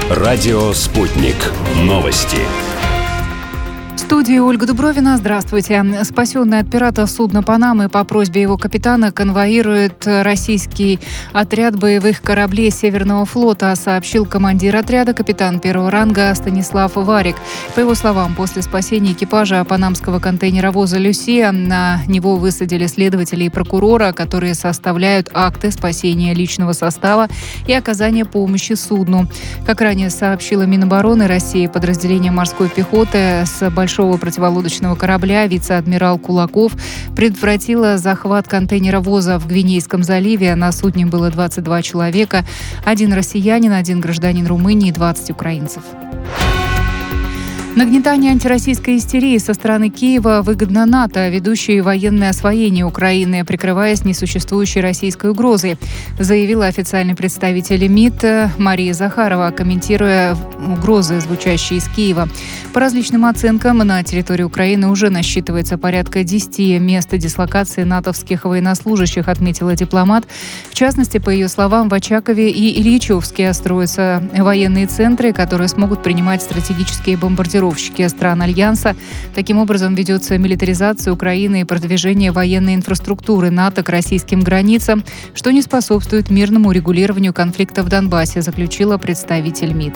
Радио «Спутник». Новости. В студии Ольга Дубровина. Здравствуйте. Спасенный от пиратов судно «Панамы» по просьбе его капитана конвоирует российский отряд боевых кораблей Северного флота, сообщил командир отряда, капитан первого ранга Станислав Варик. По его словам, после спасения экипажа панамского контейнеровоза «Люсия» на него высадили следователи и прокурора, которые составляют акты спасения личного состава и оказания помощи судну. Как ранее сообщила Минобороны России, подразделение морской пехоты с большого противолодочного корабля вице-адмирал Кулаков предотвратила захват контейнеровоза в Гвинейском заливе. На судне было 22 человека, 1 россиянин, 1 гражданин Румынии и 20 украинцев. Нагнетание антироссийской истерии со стороны Киева выгодно НАТО, ведущей военное освоение Украины, прикрываясь несуществующей российской угрозой, заявила официальный представитель МИД Мария Захарова, комментируя угрозы, звучащие из Киева. По различным оценкам, на территории Украины уже насчитывается порядка 10 мест дислокации натовских военнослужащих, отметила дипломат. В частности, по ее словам, в Очакове и Ильичевске строятся военные центры, которые смогут принимать стратегические бомбардировки стран Альянса. Таким образом, ведется милитаризация Украины и продвижение военной инфраструктуры НАТО к российским границам, что не способствует мирному урегулированию конфликта в Донбассе, заключила представитель МИД.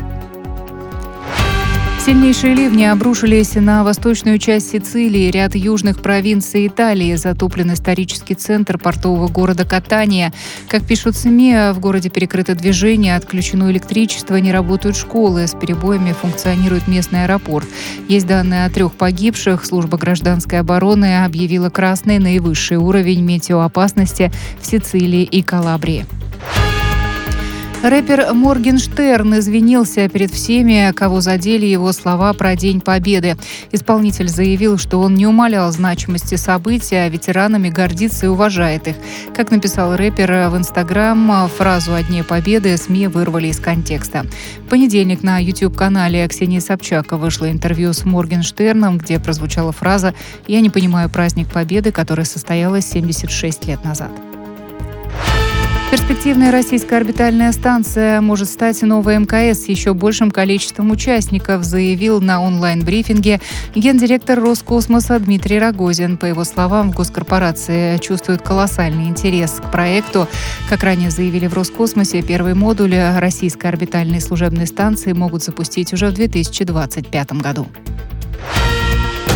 Сильнейшие ливни обрушились на восточную часть Сицилии, ряд южных провинций Италии, затоплен исторический центр портового города Катания. Как пишут СМИ, в городе перекрыто движение, отключено электричество, не работают школы, с перебоями функционирует местный аэропорт. Есть данные о 3 погибших. Служба гражданской обороны объявила красный наивысший уровень метеоопасности в Сицилии и Калабрии. Рэпер Моргенштерн извинился перед всеми, кого задели его слова про День Победы. Исполнитель заявил, что он не умалял значимости события, а ветеранами гордится и уважает их. Как написал рэпер в Инстаграм, фразу о Дне Победы СМИ вырвали из контекста. В понедельник на YouTube-канале Ксении Собчак вышло интервью с Моргенштерном, где прозвучала фраза «Я не понимаю праздник Победы, который состоялась 76 лет назад». Перспективная российская орбитальная станция может стать новой МКС с еще большим количеством участников, заявил на онлайн-брифинге гендиректор Роскосмоса Дмитрий Рогозин. По его словам, в госкорпорации чувствуют колоссальный интерес к проекту. Как ранее заявили в Роскосмосе, первый модуль российской орбитальной служебной станции могут запустить уже в 2025 году.